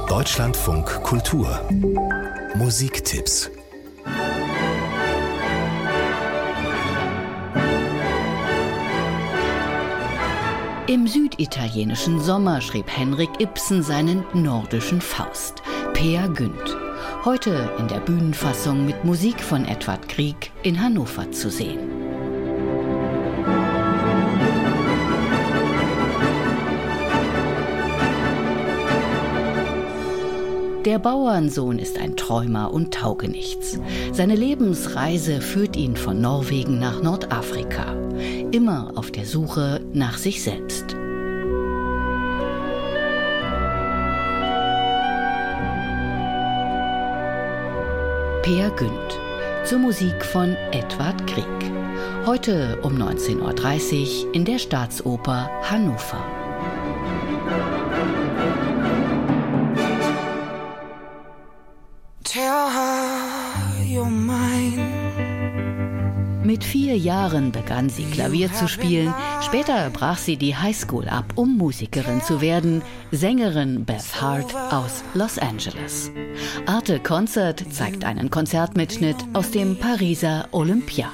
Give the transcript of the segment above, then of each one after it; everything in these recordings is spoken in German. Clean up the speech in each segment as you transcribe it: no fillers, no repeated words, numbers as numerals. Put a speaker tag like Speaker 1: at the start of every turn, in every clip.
Speaker 1: Deutschlandfunk Kultur Musiktipps.
Speaker 2: Im süditalienischen Sommer schrieb Henrik Ibsen seinen nordischen Faust, Peer Gynt. Heute in der Bühnenfassung mit Musik von Edvard Grieg in Hannover zu sehen. Der Bauernsohn ist ein Träumer und Taugenichts. Seine Lebensreise führt ihn von Norwegen nach Nordafrika, immer auf der Suche nach sich selbst. Peer Gynt, zur Musik von Edvard Grieg. Heute um 19:30 Uhr in der Staatsoper Hannover. Mit 4 Jahren begann sie Klavier zu spielen. Später brach sie die Highschool ab, um Musikerin zu werden. Sängerin Beth Hart aus Los Angeles. Arte Concert zeigt einen Konzertmitschnitt aus dem Pariser Olympia.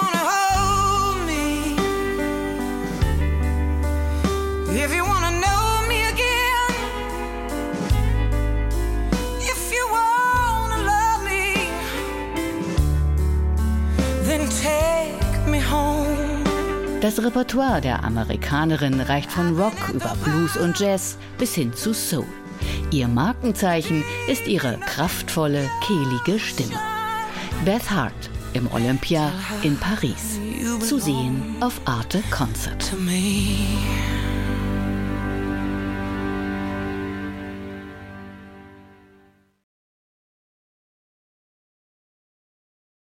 Speaker 2: Das Repertoire der Amerikanerin reicht von Rock über Blues und Jazz bis hin zu Soul. Ihr Markenzeichen ist ihre kraftvolle, kehlige Stimme. Beth Hart im Olympia in Paris. Zu sehen auf Arte Concert.